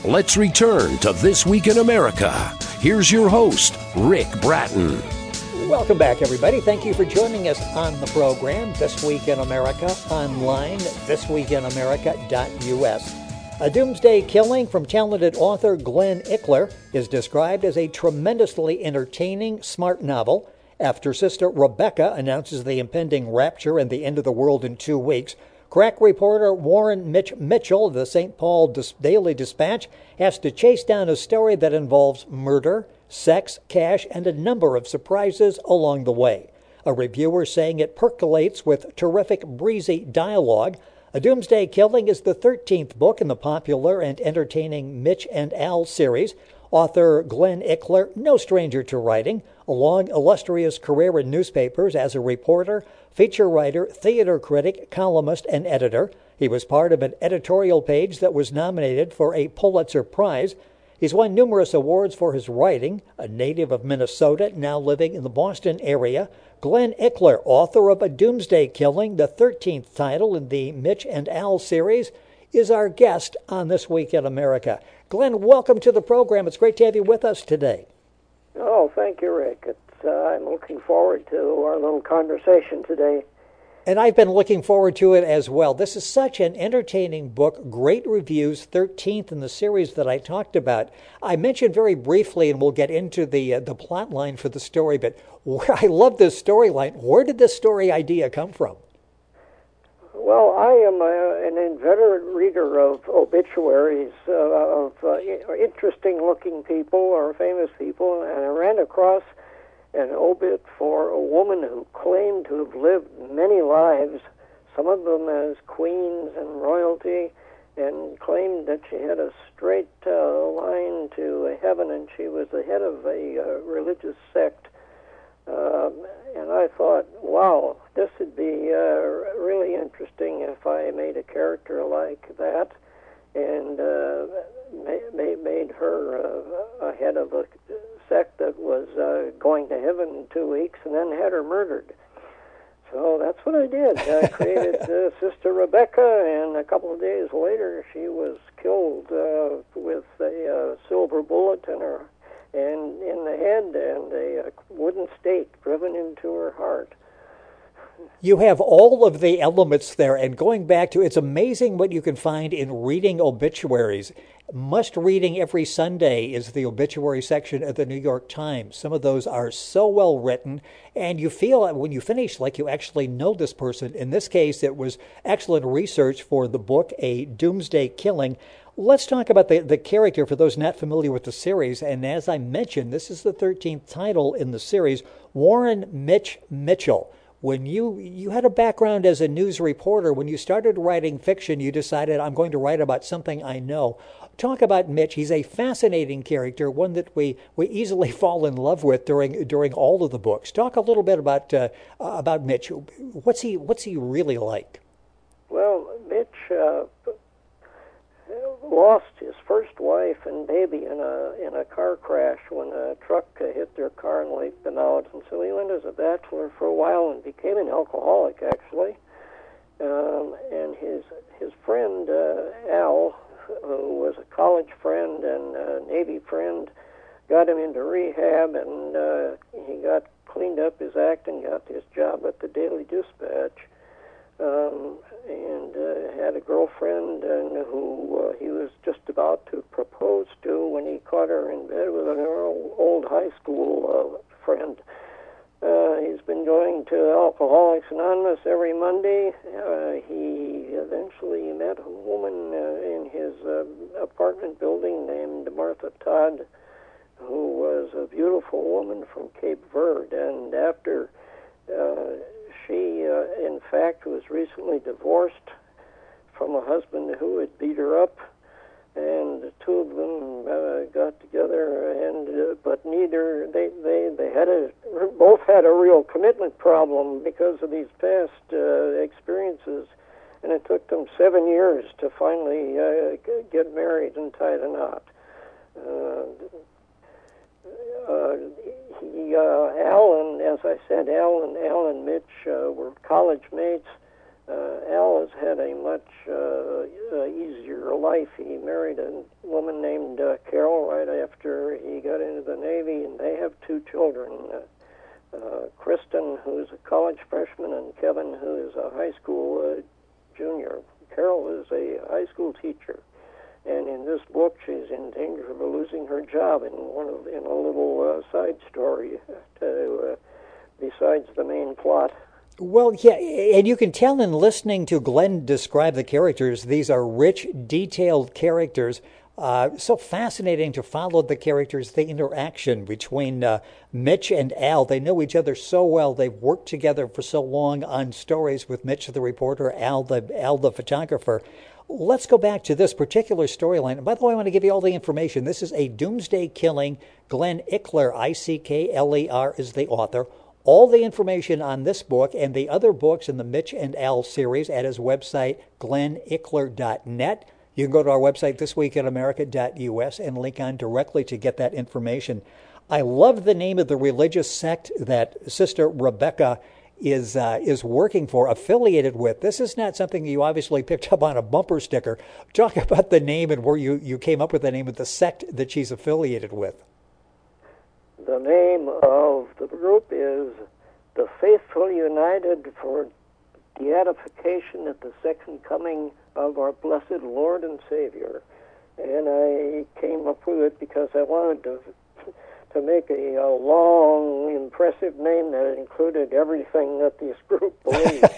Let's return to This Week in America. Here's your host, Rick Bratton. Welcome back, everybody. Thank you for joining us on the program, This Week in America, online, thisweekinamerica.us. A Doomsday Killing from talented author Glenn Ickler is described as a tremendously entertaining, smart novel. After Sister Rebecca announces the impending rapture and the end of the world in 2 weeks, crack reporter Warren Mitchell of the St. Paul Daily Dispatch has to chase down a story that involves murder, sex, cash, and a number of surprises along the way. A reviewer saying it percolates with terrific breezy dialogue. A Doomsday Killing is the 13th book in the popular and entertaining Mitch and Al series. Author Glenn Ickler, no stranger to writing, a long, illustrious career in newspapers as a reporter, feature writer, theater critic, columnist, and editor. He was part of an editorial page that was nominated for a Pulitzer Prize. He's won numerous awards for his writing. A native of Minnesota, now living in the Boston area, Glenn Ickler, author of A Doomsday Killing, the 13th title in the Mitch and Al series, is our guest on This Week in America. Glenn, welcome to the program. It's great to have you with us today. Oh, thank you, Rick. I'm looking forward to our little conversation today. And I've been looking forward to it as well. This is such an entertaining book, great reviews, 13th in the series that I talked about. I mentioned very briefly, and we'll get into the plot line for the story, but I love this storyline. Where did this story idea come from? Well, I am an inveterate reader of obituaries of interesting-looking people or famous people, and I ran across an obit for a woman who claimed to have lived many lives, some of them as queens and royalty, and claimed that she had a straight line to heaven, and she was the head of a religious sect. And I thought, wow, this would be really interesting if I made a character like that and made her a head of a sect that was going to heaven in 2 weeks and then had her murdered. So that's what I did. I created Sister Rebecca, and a couple of days later she was killed with a silver bullet in the head and a wooden stake driven into her heart. You have all of the elements there, and going back to, it's amazing what you can find in reading obituaries. Must reading every Sunday is the obituary section of the New York Times. Some of those are so well written, and you feel when you finish like you actually know this person. In this case, it was excellent research for the book, A Doomsday Killing. Let's talk about the character for those not familiar with the series. And as I mentioned, this is the 13th title in the series, Warren Mitchell. When you had a background as a news reporter, when you started writing fiction, you decided, I'm going to write about something I know. Talk about Mitch. He's a fascinating character, one that we easily fall in love with during all of the books. Talk a little bit about Mitch. What's he really like? Well, Mitch lost his first wife and baby in a car crash when a truck hit their car and wiped them out. And so he went as a bachelor for a while and became an alcoholic, actually. And his friend Al, who was a college friend and a Navy friend, got him into rehab, and he got cleaned up his act and got his job at the Daily Dispatch. And had a girlfriend who he was just about to propose to when he caught her in bed with an old high school friend. He's been going to Alcoholics Anonymous every Monday. He eventually met a woman in his apartment building named Martha Todd, who was a beautiful woman from Cape Verde. And after she, in fact, was recently divorced from a husband who had beat her up, and the two of them got together, and but neither they both had a real commitment problem because of these past experiences, and it took them 7 years to finally get married and tie the knot. Al and, as I said, Al and Mitch were college mates. Al has had a much easier life. He married a woman named Carol right after he got into the Navy, and they have two children. Kristen, who's a college freshman, and Kevin, who is a high school junior. Carol is a high school teacher, and in this book, she's in danger of losing her job in a little side story besides the main plot. Well, yeah, and you can tell in listening to Glenn describe the characters, these are rich, detailed characters. So fascinating to follow the characters, the interaction between Mitch and Al. They know each other so well. They've worked together for so long on stories with Mitch the reporter, Al the photographer. Let's go back to this particular storyline. And by the way, I want to give you all the information. This is A Doomsday Killing. Glenn Ickler, Ickler, is the author. All the information on this book and the other books in the Mitch and Al series at his website, glenickler.net. You can go to our website, thisweekinamerica.us, and link on directly to get that information. I love the name of the religious sect that Sister Rebecca is working for, affiliated with. This is not something you obviously picked up on a bumper sticker. Talk about the name and where you came up with the name of the sect that she's affiliated with. The name of the group is the Faithful United for the Edification at the Second Coming of our Blessed Lord and Savior. And I came up with it because I wanted to make a long, impressive name that included everything that this group believes.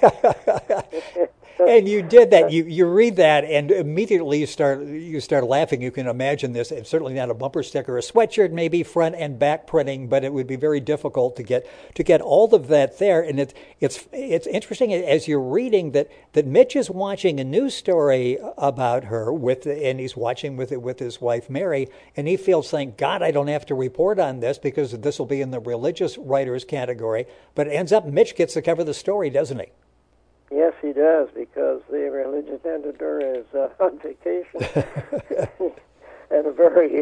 And you did that. You read that, and immediately you start laughing. You can imagine this. It's certainly not a bumper sticker, a sweatshirt, maybe front and back printing, but it would be very difficult to get all of that there. And it's interesting as you're reading that Mitch is watching a news story about her and he's watching with his wife Mary, and he feels, thank God I don't have to report on this because this will be in the religious writers category. But it ends up Mitch gets to cover the story, doesn't he? Yes, he does, because the religious editor is on vacation at a very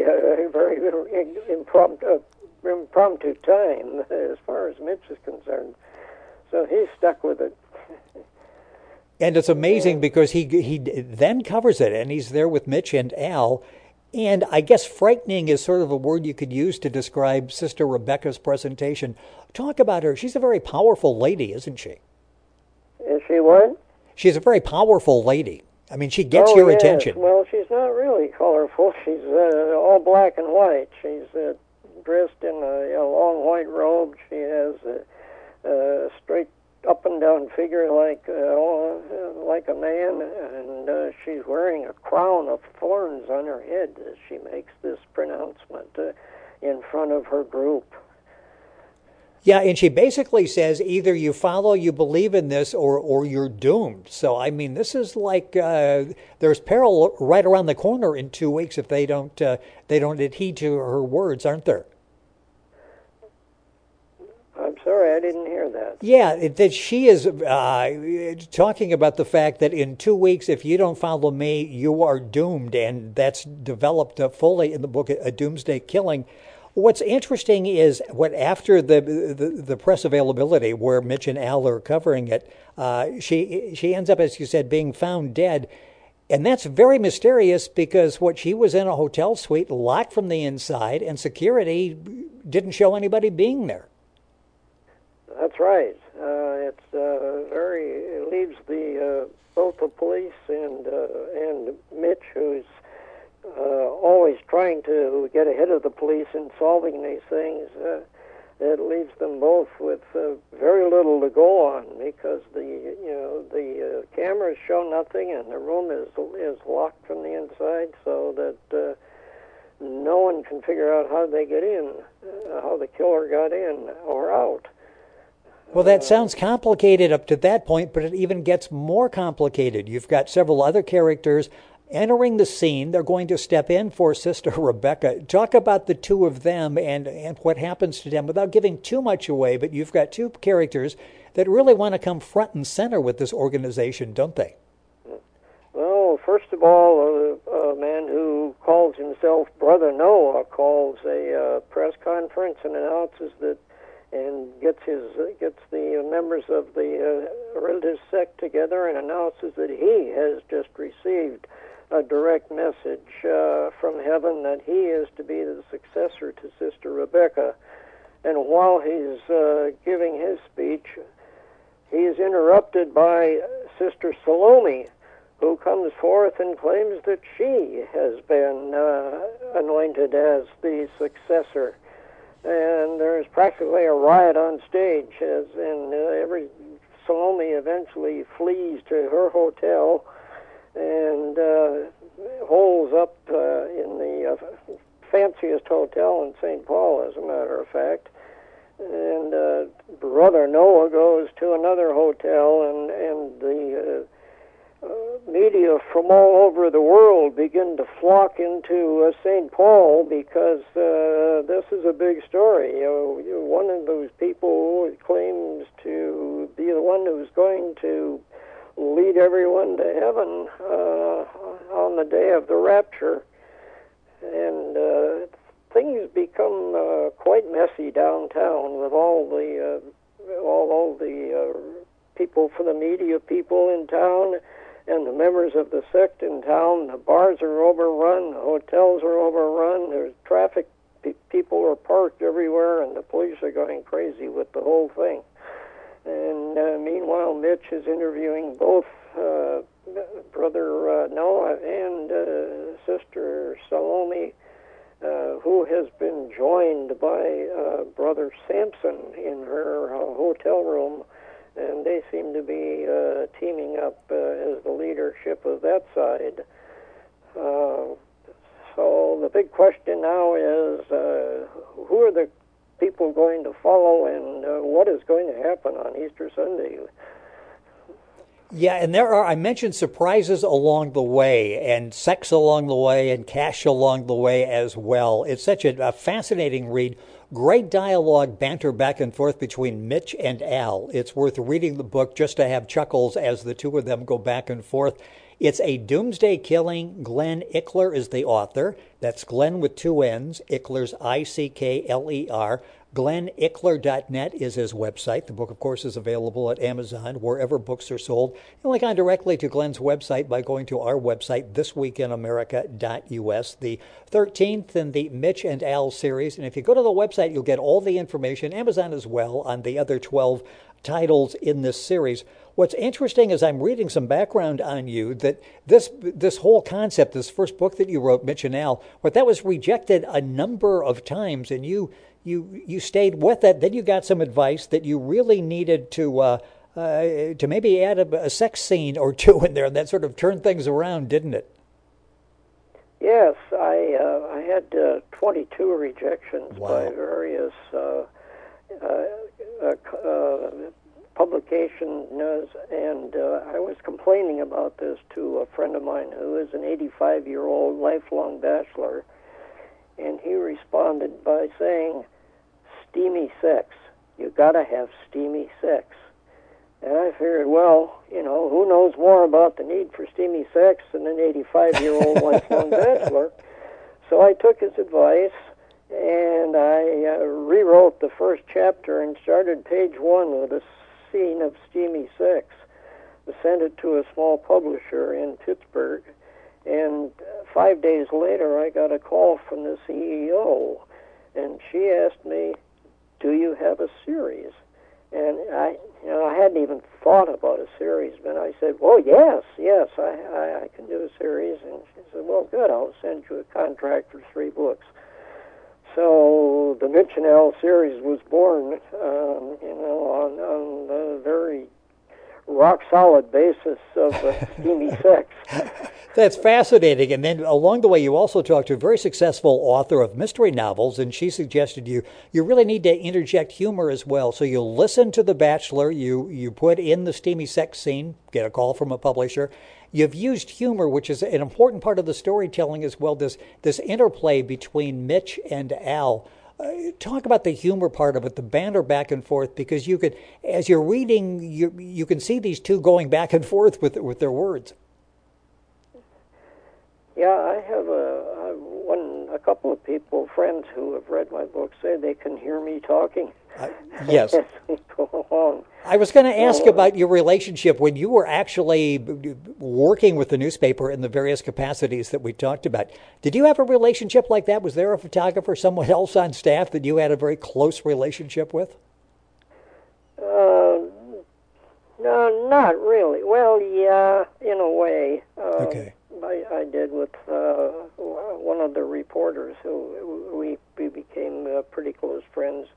impromptu time, as far as Mitch is concerned. So he's stuck with it. And it's amazing because he then covers it, and he's there with Mitch and Al. And I guess frightening is sort of a word you could use to describe Sister Rebecca's presentation. Talk about her. She's a very powerful lady, isn't she? Is she what? She's a very powerful lady. I mean, she gets your attention. Well, she's not really colorful. She's all black and white. She's dressed in a long white robe. She has a straight up and down figure like a man, and she's wearing a crown of thorns on her head as she makes this pronouncement in front of her group. Yeah, and she basically says either you follow, you believe in this, or you're doomed. So, I mean, this is like there's peril right around the corner in 2 weeks if they don't adhere to her words, aren't there? I'm sorry, I didn't hear that. Yeah, that she is talking about the fact that in 2 weeks, if you don't follow me, you are doomed, and that's developed fully in the book, A Doomsday Killing. What's interesting is after the press availability where Mitch and Al are covering it, she ends up, as you said, being found dead. And that's very mysterious because she was in a hotel suite locked from the inside, and security didn't show anybody being there. That's right. It leaves both the police and Mitch, who's always trying to get ahead of the police in solving these things. It leaves them both with very little to go on because the cameras show nothing and the room is locked from the inside, so that no one can figure out how they get in, how the killer got in or out. Well, that sounds complicated up to that point, but it even gets more complicated. You've got several other characters entering the scene. They're going to step in for Sister Rebecca. Talk about the two of them and what happens to them without giving too much away, but you've got two characters that really want to come front and center with this organization, don't they? Well, first of all, a man who calls himself Brother Noah calls a press conference and announces that and gets the members of the religious sect together and announces that he has just received a direct message from heaven that he is to be the successor to Sister Rebecca. And while he's giving his speech, he is interrupted by Sister Salome, who comes forth and claims that she has been anointed as the successor. And there's practically a riot on stage, every Salome eventually flees to her hotel and holes up in the fanciest hotel in St. Paul, as a matter of fact. And Brother Noah goes to another hotel, and the media from all over the world begin to flock into St. Paul because this is a big story. One of those people claims to be the one who's going to lead everyone to heaven on the day of the rapture. And things become quite messy downtown with all the people from the media people in town and the members of the sect in town. The bars are overrun, the hotels are overrun, there's traffic, people are parked everywhere, and the police are going crazy with the whole thing. And meanwhile, Mitch is interviewing both Brother Noah and Sister Salome, who has been joined by Brother Sampson in her hotel room, and they seem to be teaming up as the leadership of that side. So the big question now is, who are the people going to follow, and what is going to happen on Easter Sunday? Yeah, and I mentioned surprises along the way, and sex along the way, and cash along the way as well. It's such a fascinating read. Great dialogue, banter back and forth between Mitch and Al. It's worth reading the book just to have chuckles as the two of them go back and forth. It's a doomsday killing. Glenn Ickler is the author. That's Glenn with two N's. Ickler's Ickler. GlennIckler.net is his website. The book, of course, is available at Amazon, wherever books are sold. You link on directly to Glenn's website by going to our website, thisweekinamerica.us, the 13th in the Mitch and Al series. And if you go to the website, you'll get all the information, Amazon as well, on the other 12 titles in this series. What's interesting is I'm reading some background on you that this whole concept, this first book that you wrote, Mitch and Al, that was rejected a number of times, and you stayed with it. Then you got some advice that you really needed to maybe add a sex scene or two in there, and that sort of turned things around, didn't it? Yes, I had 22 rejections by various publications, and I was complaining about this to a friend of mine who is an 85-year-old lifelong bachelor, and he responded by saying, "Steamy sex. You gotta have steamy sex." And I figured, well, who knows more about the need for steamy sex than an 85-year-old lifelong bachelor? So I took his advice, and I rewrote the first chapter and started page 1 with a scene of steamy sex. I sent it to a small publisher in Pittsburgh, and 5 days later I got a call from the CEO, and she asked me, "Do you have a series?" And I hadn't even thought about a series, but I said, "Well, yes, I can do a series." And she said, "Well, good, I'll send you a contract for 3 books." So the Mitch and Al series was born, on the very rock-solid basis of steamy sex. That's fascinating. And then along the way, you also talked to a very successful author of mystery novels, and she suggested you really need to interject humor as well. So you listen to The Bachelor, you put in the steamy sex scene, get a call from a publisher. You've used humor, which is an important part of the storytelling as well, this interplay between Mitch and Al. Talk about the humor part of it, the banter back and forth, because you could, as you're reading, you can see these two going back and forth with their words. Yeah, I have a couple of people, friends who have read my book, say they can hear me talking. Yes. As we go along. I was going to ask about your relationship when you were actually working with the newspaper in the various capacities that we talked about. Did you have a relationship like that? Was there a photographer, someone else on staff that you had a very close relationship with? No, not really. Well, yeah, in a way. Okay. I did with one of the reporters who we became pretty close friends.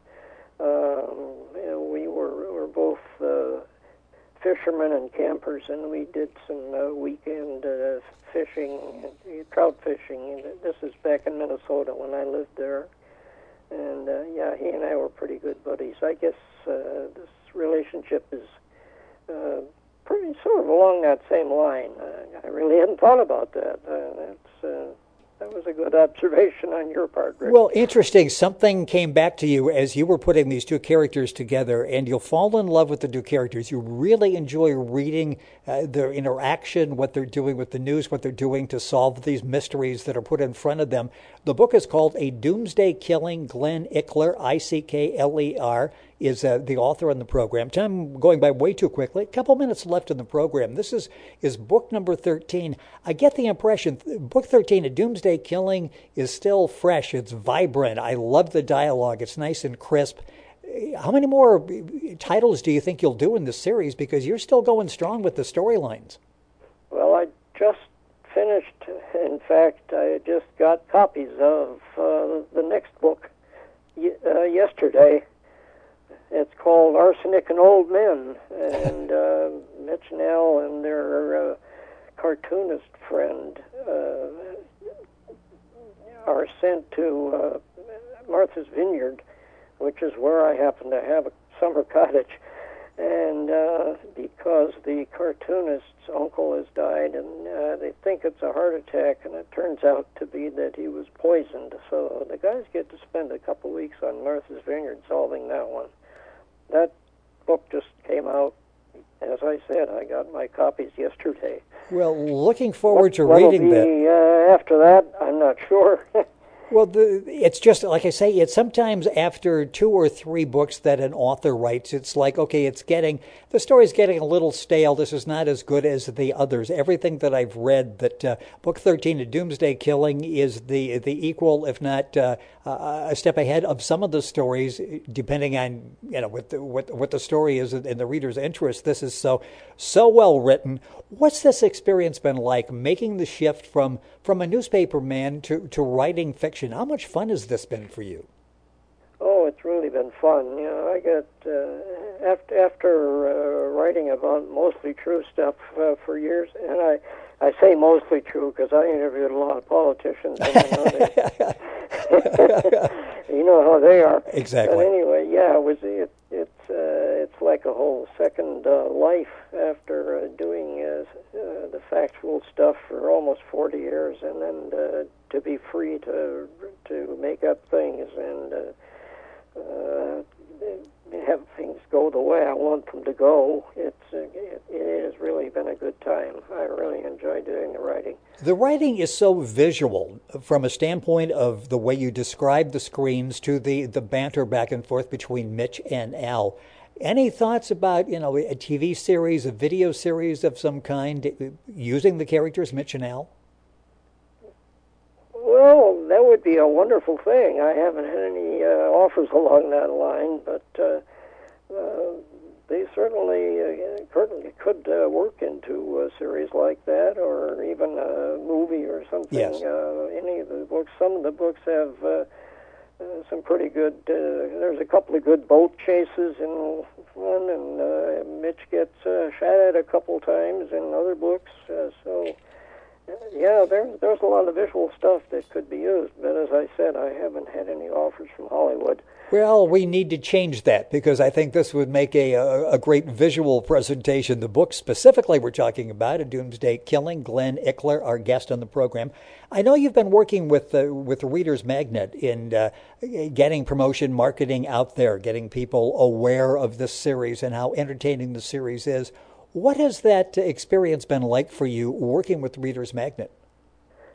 We were both fishermen and campers, and we did some weekend fishing, trout fishing. This is back in Minnesota when I lived there. And yeah, he and I were pretty good buddies. I guess this relationship is pretty sort of along that same line. I really hadn't thought about that. That was a good observation on your part, Rick. Well, interesting. Something came back to you as you were putting these two characters together, and you'll fall in love with the two characters. You really enjoy reading their interaction, what they're doing with the news, what they're doing to solve these mysteries that are put in front of them. The book is called A Doomsday Killing. Glenn Ickler, Ickler, is the author on the program. Time going by way too quickly. A couple minutes left in the program. This is book number 13. I get the impression, book 13, A Doomsday Killing, is still fresh. It's vibrant. I love the dialogue. It's nice and crisp. How many more titles do you think you'll do in this series? Because you're still going strong with the storylines. Well, I just finished. In fact, I just got copies of the next book yesterday. It's called Arsenic and Old Men, and Mitch Nell and their cartoonist friend are sent to Martha's Vineyard, which is where I happen to have a summer cottage. And because the cartoonist's uncle has died, and they think it's a heart attack, and it turns out to be that he was poisoned. So the guys get to spend a couple weeks on Martha's Vineyard solving that one. That book just came out. As I said, I got my copies yesterday. Well, looking forward to reading that. After that, I'm not sure. Well, it's just, like I say, it's sometimes after 2 or 3 books that an author writes, it's like, okay, the story's getting a little stale. This is not as good as the others. Everything that I've read, that book 13, A Doomsday Killing, is the equal, if not a step ahead of some of the stories, depending on, what the story is and the reader's interest. This is so well written. What's this experience been like, making the shift from a newspaper man to writing fiction? How much fun has this been for you? Oh, it's really been fun. I got after writing about mostly true stuff for years, and I say mostly true because I interviewed a lot of politicians. And I know you know how they are. Exactly. But anyway, yeah, it's like a whole second life after doing the factual stuff for almost 40 years, and then to be free to make up things and have things go the way I want them to go. It has really been a good time. I really enjoy doing the writing. The writing is so visual from a standpoint of the way you describe the screens to the banter back and forth between Mitch and Al. Any thoughts about, a TV series, a video series of some kind, using the characters Mitch and Al? Well, that would be a wonderful thing. I haven't had any offers along that line, but they certainly could work into a series like that, or even a movie or something. Yes. Any of the books. Some of the books have some pretty good. There's a couple of good boat chases in one, and Mitch gets shot at a couple times in other books. Yeah, there's a lot of visual stuff that could be used, but as I said, I haven't had any offers from Hollywood. Well, we need to change that, because I think this would make a great visual presentation. The book specifically we're talking about, A Doomsday Killing, Glenn Ickler, our guest on the program. I know you've been working with the Reader's Magnet in getting promotion, marketing out there, getting people aware of this series and how entertaining the series is. What has that experience been like for you working with Reader's Magnet?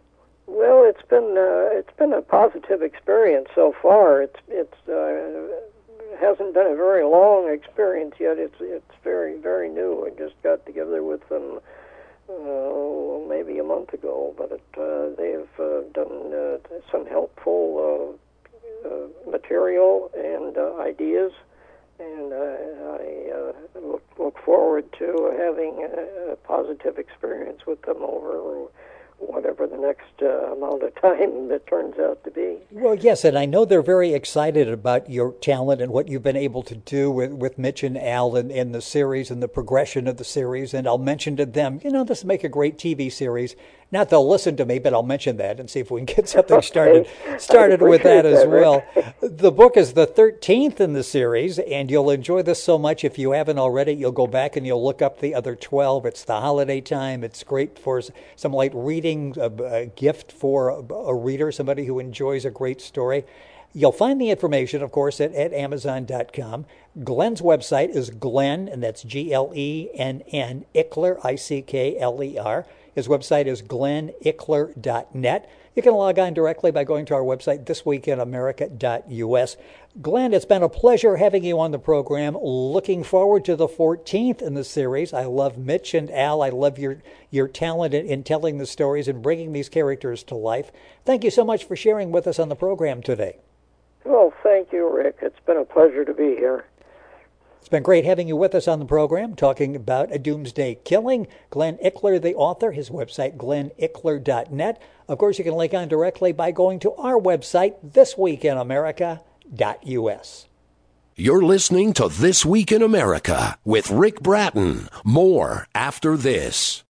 Well, it's been a positive experience so far. It hasn't been a very long experience yet. It's very, very new. I just got together with them maybe a month ago, but they've done some helpful material and ideas, and I look forward to having a positive experience with them over whatever the next amount of time it turns out to be. Well, yes, and I know they're very excited about your talent and what you've been able to do with Mitch and Al in the series and the progression of the series. And I'll mention to them, this will make a great TV series. Not they'll listen to me, but I'll mention that and see if we can get something started with that as well. The book is the 13th in the series, and you'll enjoy this so much. If you haven't already, you'll go back and you'll look up the other 12. It's the holiday time. It's great for some light reading, a gift for a reader, somebody who enjoys a great story. You'll find the information, of course, at Amazon.com. Glenn's website is Glenn, and that's Glenn, Ickler, Ickler. His website is glenickler.net. You can log on directly by going to our website, thisweekinamerica.us. Glenn, it's been a pleasure having you on the program. Looking forward to the 14th in the series. I love Mitch and Al. I love your talent in telling the stories and bringing these characters to life. Thank you so much for sharing with us on the program today. Well, thank you, Rick. It's been a pleasure to be here. It's been great having you with us on the program, talking about A Doomsday Killing. Glenn Ickler, the author, his website, glenickler.net. Of course, you can link on directly by going to our website, thisweekinamerica.us. You're listening to This Week in America with Rick Bratton. More after this.